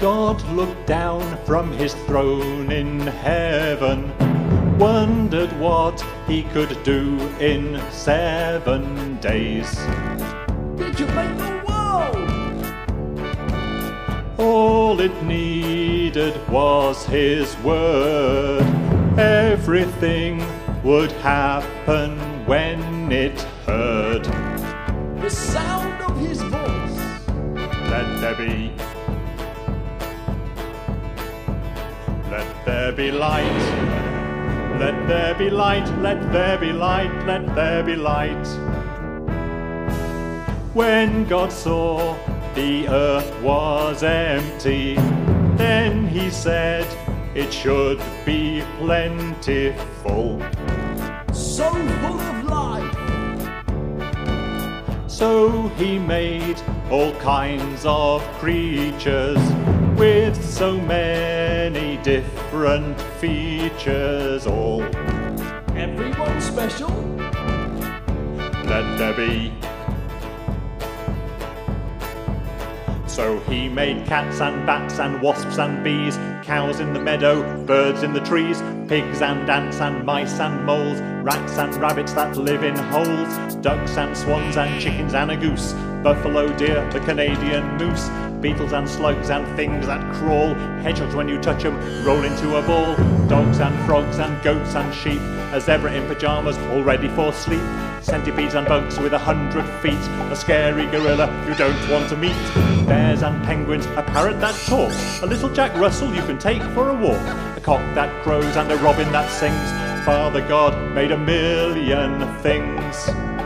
God looked down from his throne in heaven, wondered what he could do in 7 days. Did you make the world? All it needed was his word. Everything would happen when it heard The sound of his voice. Let there be. Let there be light. Let there be light. Let there be light. Let there be light. When God saw the earth was empty, then he said it should be plentiful. So full of life. So he made all kinds of creatures with so many different features, all. Everyone special. Let there be. So he made cats and bats and wasps and bees, cows in the meadow, birds in the trees, pigs and ants and mice and moles, rats and rabbits that live in holes, ducks and swans and chickens and a goose, buffalo, deer, the Canadian moose, beetles and slugs and things that crawl, hedgehogs when you touch them roll into a ball, dogs and frogs and goats and sheep, a zebra in pyjamas all ready for sleep, centipedes and bugs with 100 feet, a scary gorilla you don't want to meet, bears and penguins, a parrot that talks, a little Jack Russell you can take for a walk, a cock that crows and a robin that sings. Father God made a million things.